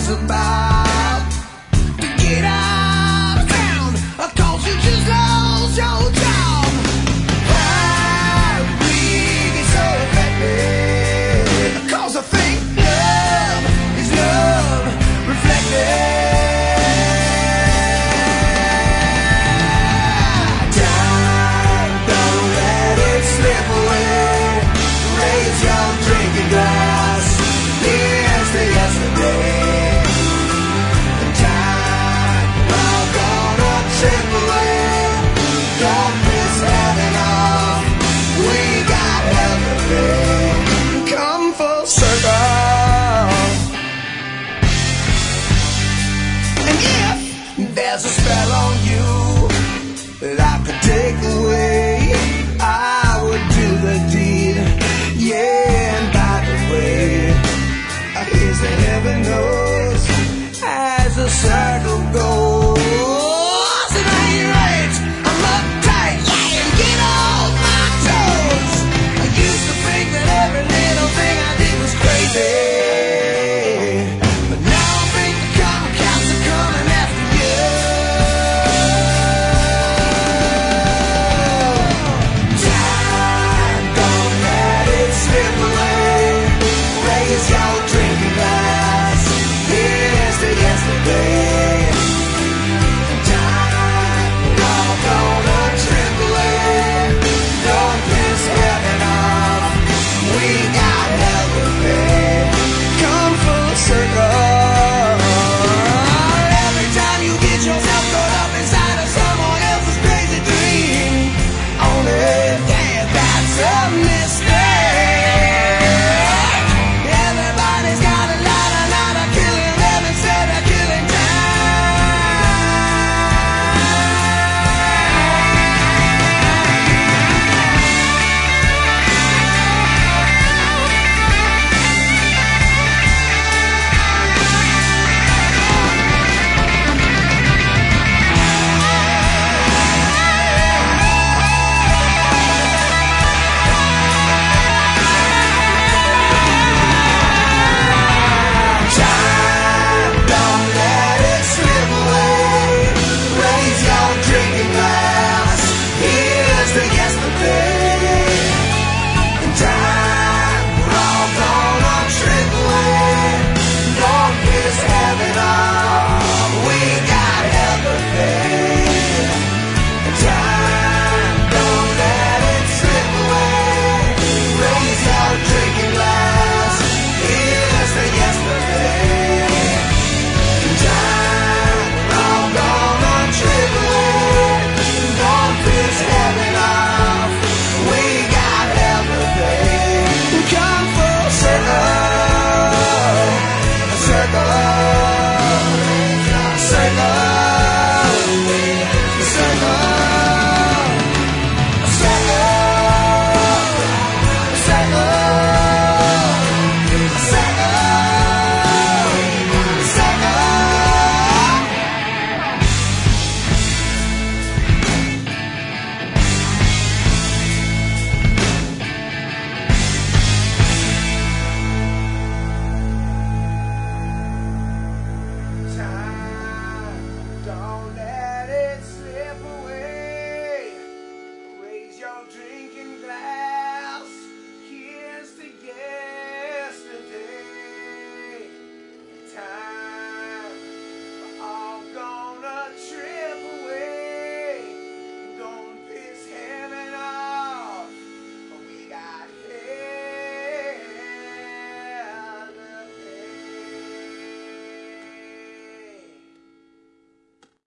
about to get out of town, 'cause you just lost your job. Why we get so affected? 'Cause I think love is love reflected. Don't let it slip away. Raise your drinking glass. Here's to yesterday. Time all gonna trip away. Don't miss having off. We got everything. Come full circle. And if there's a spell on you that I could take away, I would do the deed. Yeah, and by the way, here's the heaven knows as the circle